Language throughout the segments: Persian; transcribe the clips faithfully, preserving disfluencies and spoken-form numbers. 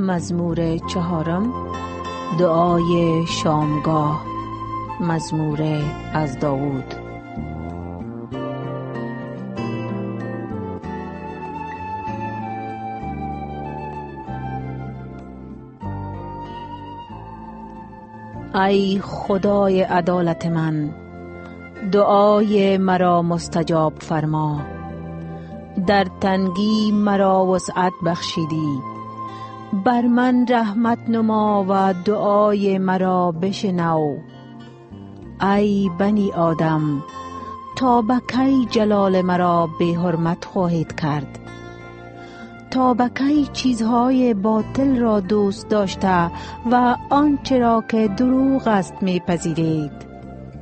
مزمور چهارم، دعای شامگاه. مزمور از داوود. ای خدای عدالت من، دعای مرا مستجاب فرما. در تنگی مرا وسعت بخشیدی، بر من رحمت نما و دعای مرا بشنو. ای بنی آدم، تا به کی جلال مرا بی حرمت خواهید کرد؟ تا به کی چیزهای باطل را دوست داشته و آنچه را که دروغ است میپذیرید؟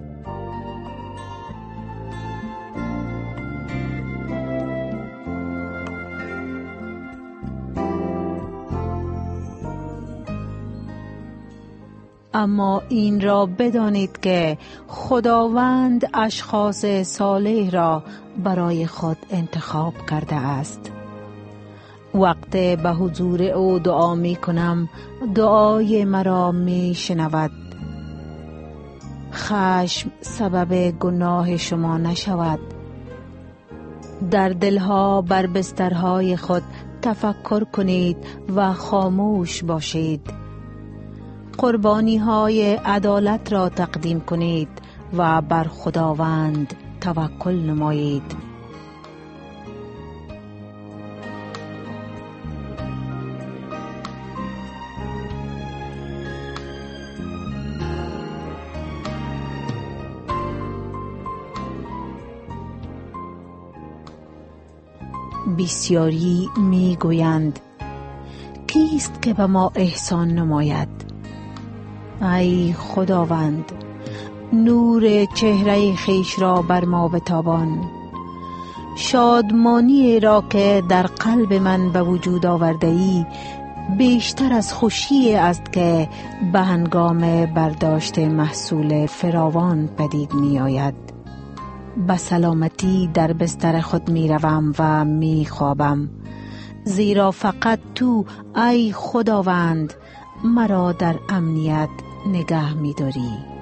اما این را بدانید که خداوند اشخاص صالح را برای خود انتخاب کرده است. وقت به حضور او دعا می کنم، دعای مرا می شنود. خشم سبب گناه شما نشود. در دلها بر بسترهای خود تفکر کنید و خاموش باشید. قربانی های عدالت را تقدیم کنید و بر خداوند توکل نمایید. بسیاری می گویند کیست که به ما احسان نماید؟ ای خداوند، نور چهره خیش را بر ما بتابان. شادمانی را که در قلب من به وجود آورده ای بیشتر از خوشی است که به هنگام برداشت محصول فراوان پدید می آید. به سلامتی در بستر خود می روم و می خوابم، زیرا فقط تو ای خداوند مرا در امنیت نگه می داری.